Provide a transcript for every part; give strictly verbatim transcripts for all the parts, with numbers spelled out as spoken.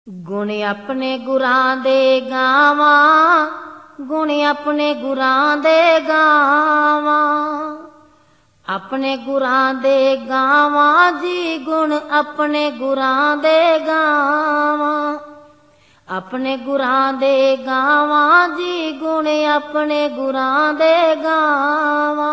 गुण अपने गुरां दे गावां, गुण अपने गुरां दे गावां, अपने गुरां दे गावां जी, गुण अपने गुरां दे गावां, अपने गुरां दे गावां जी, गुण अपने गुरां दे गावां।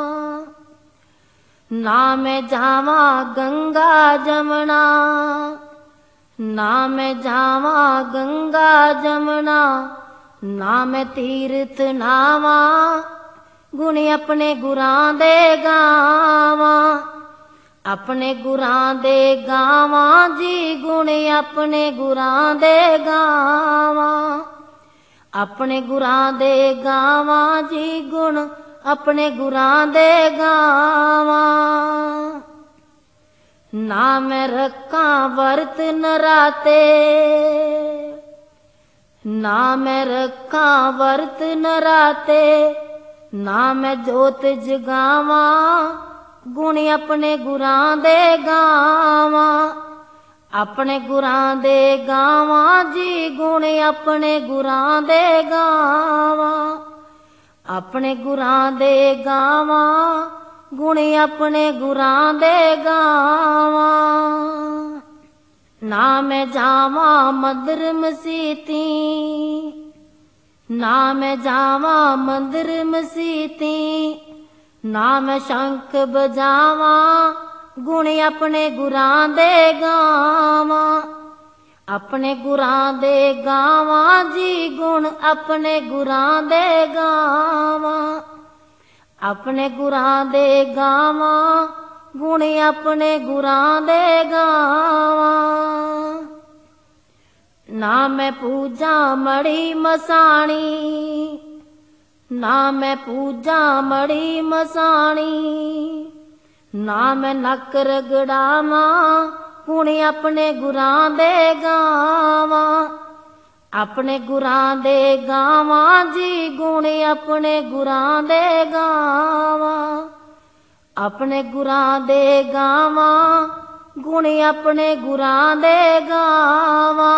ना मैं जावां गंगा जमुना, ना मैं जावा गंगा जमुना, ना मैं तीरथ नावा, गुण अपने गुरां दे गावां, अपने गुरां दे गावां जी, गुण अपने गुरां दे गावां, अपने गुरां दे गावां जी, गुण अपने गुरां दे गावां। ना मैं रखा वर्त नराते, ना मैं रखा वर्त नराते, ना मैं जोत जगावा, गुण अपने गुरां दे गावां, अपने गुरां दे गावां जी, गुण अपने गुरां दे गावां, अपने गुरां दे गावां, गुण अपने गुरां दे गावां। ना मैं जावा मंदिर मसीती, ना मैं जावा मंदिर मसीती, ना मैं शंख बजावा, गुण अपने गुरां दे गावां, अपने गुरां दे गावां जी, गुण अपने गुरां दे गावां, अपने गुरां दे गावां, गुण अपने गुरां दे गावां। ना मैं पूजा मड़ी मसाणी, ना मैं पूजा मड़ी मसाणी, ना मैं नक रगड़ावा, गुण अपने गुरां दे गावां, अपने गुरां दे गावां जी, गुण अपने गुरां दे गावां, अपने गुरां दे गावां, गुण अपने गुरां दे गावां।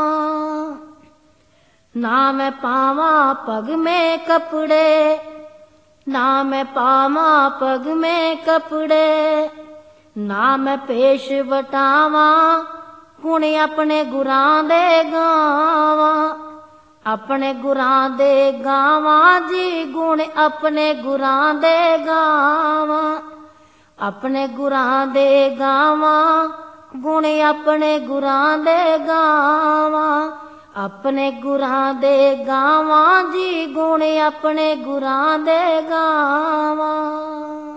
ना मैं पावा पग में कपड़े, ना मैं पावा पग में कपड़े, ना मैं पेश वटावा, गुण अपने गुरां दे गावां, अपने गुरां दे गावां जी, गुण अपने गुरां दे गावां, अपने गुरां दे गावां, गुण अपने गुरां दे गावां, अपने गुरां दे गावां जी, गुण अपने गुरां दे गावां।